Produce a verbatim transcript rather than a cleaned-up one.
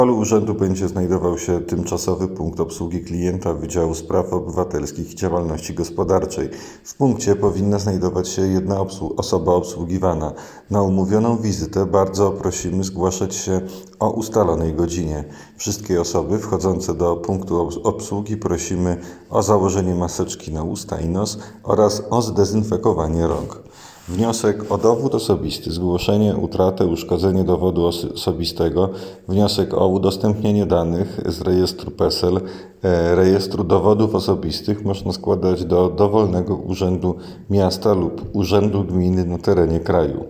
W holu urzędu będzie znajdował się tymczasowy punkt obsługi klienta Wydziału Spraw Obywatelskich i Działalności Gospodarczej. W punkcie powinna znajdować się jedna obsłu- osoba obsługiwana. Na umówioną wizytę bardzo prosimy zgłaszać się o ustalonej godzinie. Wszystkie osoby wchodzące do punktu obs- obsługi prosimy o założenie maseczki na usta i nos oraz o zdezynfekowanie rąk. Wniosek o dowód osobisty, zgłoszenie, utratę, uszkodzenie dowodu os- osobistego, wniosek o udostępnienie danych z rejestru PESEL, e, rejestru dowodów osobistych można składać do dowolnego urzędu miasta lub urzędu gminy na terenie kraju.